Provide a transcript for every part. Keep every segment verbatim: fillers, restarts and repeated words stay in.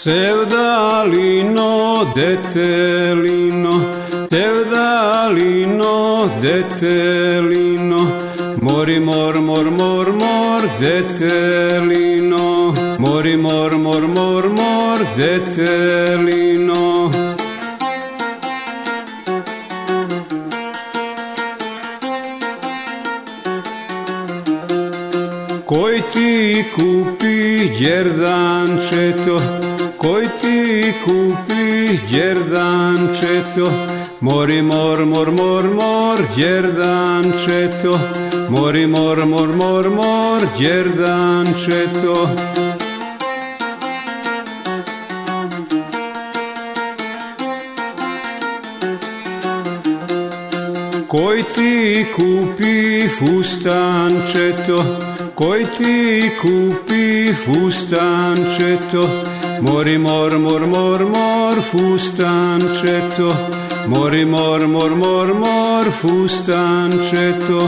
Sevdalino, detelino, sevdalino, detelino, mori mor mor mor mor detelino, mori mor mor mor mor detelino. Koji ti kupi đerdančeto, koji ti kupi đerdančeto, mori mor mor mor mor đerdančeto, mori mor mor mor mor đerdančeto. Koji ti kupi fustančeto, koji ti kupi fustančeto, mori mor mor mor mor fustančeto, mori mor mor mor mor fustančeto.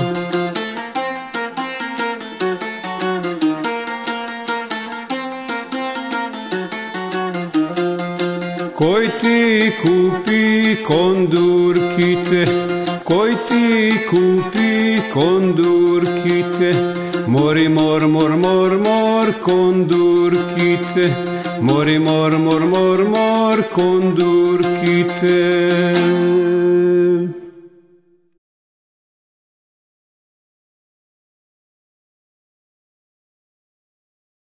Koji ti kupi kondurkite, koji ti kupi kondurkite, mori mor mor mor mor kondurkite, mori mor mor mor mor kondurkite.